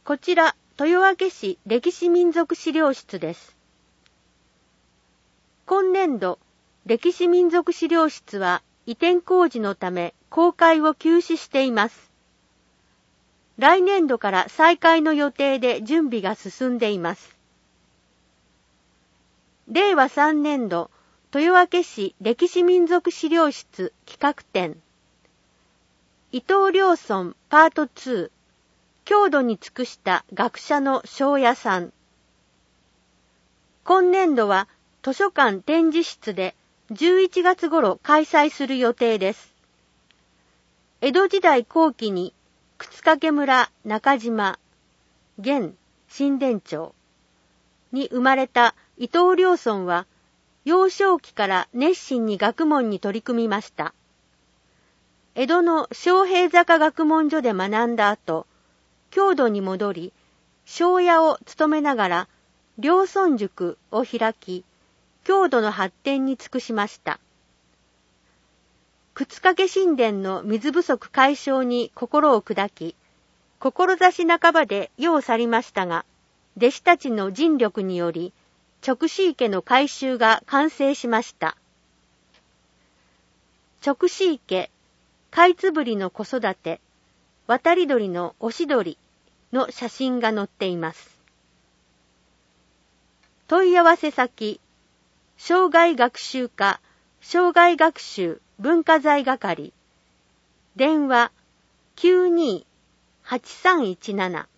こちら、豊明市歴史民俗資料室です。今年度、歴史民俗資料室は移転工事のため公開を休止しています。来年度から再開の予定で準備が進んでいます。令和3年度、豊明市歴史民俗資料室企画展、伊藤良村パート2、郷土に尽くした学者の庄屋さん。今年度は図書館展示室で11月頃開催する予定です。江戸時代後期に沓掛村中島、現新田町に生まれた伊藤良村は、幼少期から熱心に学問に取り組みました。江戸の昌平坂学問所で学んだ後、郷土に戻り、庄屋を務めながら、良村塾を開き、郷土の発展に尽くしました。沓掛神殿の水不足解消に心を砕き、志半ばで世を去りましたが、弟子たちの尽力により、勅使池の改修が完成しました。勅使池、かいつぶりの子育て、渡り鳥のおしどりの写真が載っています。問い合わせ先、生涯学習課、生涯学習文化財係、電話 92-8317